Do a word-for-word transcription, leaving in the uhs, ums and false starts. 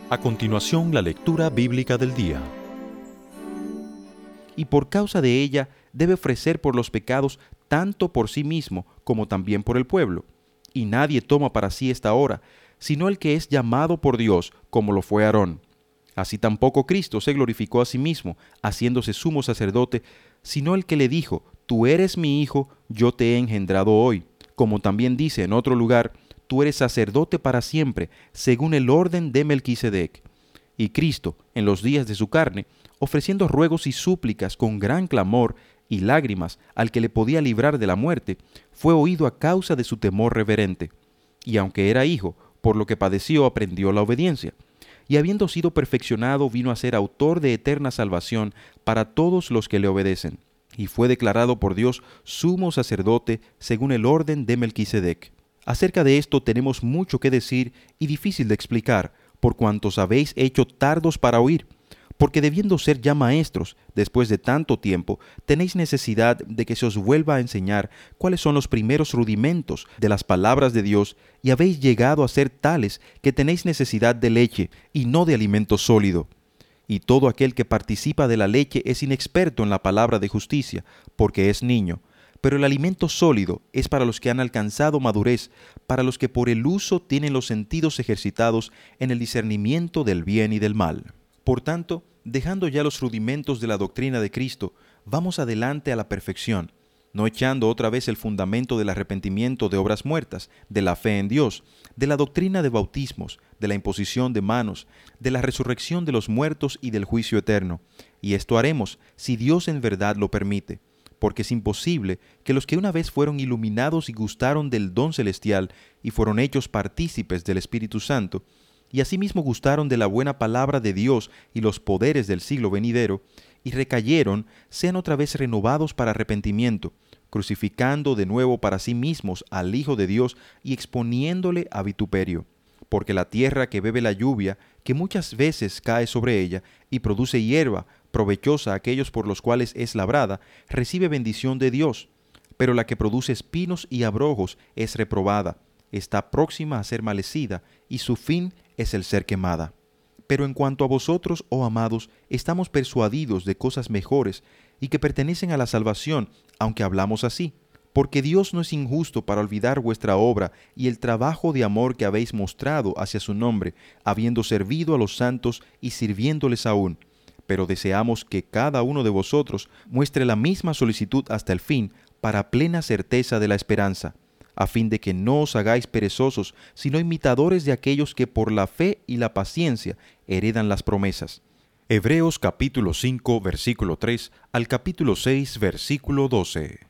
A continuación, la lectura bíblica del día. Y por causa de ella debe ofrecer por los pecados tanto por sí mismo como también por el pueblo. Y nadie toma para sí esta hora, sino el que es llamado por Dios, como lo fue Aarón. Así tampoco Cristo se glorificó a sí mismo, haciéndose sumo sacerdote, sino el que le dijo: Tú eres mi hijo, yo te he engendrado hoy. Como también dice en otro lugar: Tú eres sacerdote para siempre, según el orden de Melquisedec. Y Cristo, en los días de su carne, ofreciendo ruegos y súplicas con gran clamor y lágrimas al que le podía librar de la muerte, fue oído a causa de su temor reverente. Y aunque era hijo, por lo que padeció aprendió la obediencia. Y habiendo sido perfeccionado, vino a ser autor de eterna salvación para todos los que le obedecen. Y fue declarado por Dios sumo sacerdote según el orden de Melquisedec. Acerca de esto tenemos mucho que decir y difícil de explicar, por cuantos habéis hecho tardos para oír. Porque debiendo ser ya maestros, después de tanto tiempo, tenéis necesidad de que se os vuelva a enseñar cuáles son los primeros rudimentos de las palabras de Dios, y habéis llegado a ser tales que tenéis necesidad de leche y no de alimento sólido. Y todo aquel que participa de la leche es inexperto en la palabra de justicia, porque es niño. Pero el alimento sólido es para los que han alcanzado madurez, para los que por el uso tienen los sentidos ejercitados en el discernimiento del bien y del mal. Por tanto, dejando ya los rudimentos de la doctrina de Cristo, vamos adelante a la perfección, no echando otra vez el fundamento del arrepentimiento de obras muertas, de la fe en Dios, de la doctrina de bautismos, de la imposición de manos, de la resurrección de los muertos y del juicio eterno. Y esto haremos, si Dios en verdad lo permite, porque es imposible que los que una vez fueron iluminados y gustaron del don celestial y fueron hechos partícipes del Espíritu Santo, y asimismo gustaron de la buena palabra de Dios y los poderes del siglo venidero, y recayeron, sean otra vez renovados para arrepentimiento, crucificando de nuevo para sí mismos al Hijo de Dios y exponiéndole a vituperio. Porque la tierra que bebe la lluvia, que muchas veces cae sobre ella, y produce hierba, provechosa a aquellos por los cuales es labrada, recibe bendición de Dios. Pero la que produce espinos y abrojos es reprobada, está próxima a ser maldecida, y su fin es el ser quemada. Pero en cuanto a vosotros, oh amados, estamos persuadidos de cosas mejores y que pertenecen a la salvación, aunque hablamos así. Porque Dios no es injusto para olvidar vuestra obra y el trabajo de amor que habéis mostrado hacia su nombre, habiendo servido a los santos y sirviéndoles aún. Pero deseamos que cada uno de vosotros muestre la misma solicitud hasta el fin, para plena certeza de la esperanza, a fin de que no os hagáis perezosos, sino imitadores de aquellos que por la fe y la paciencia heredan las promesas. Hebreos capítulo cinco, versículo tres al capítulo seis, versículo doce.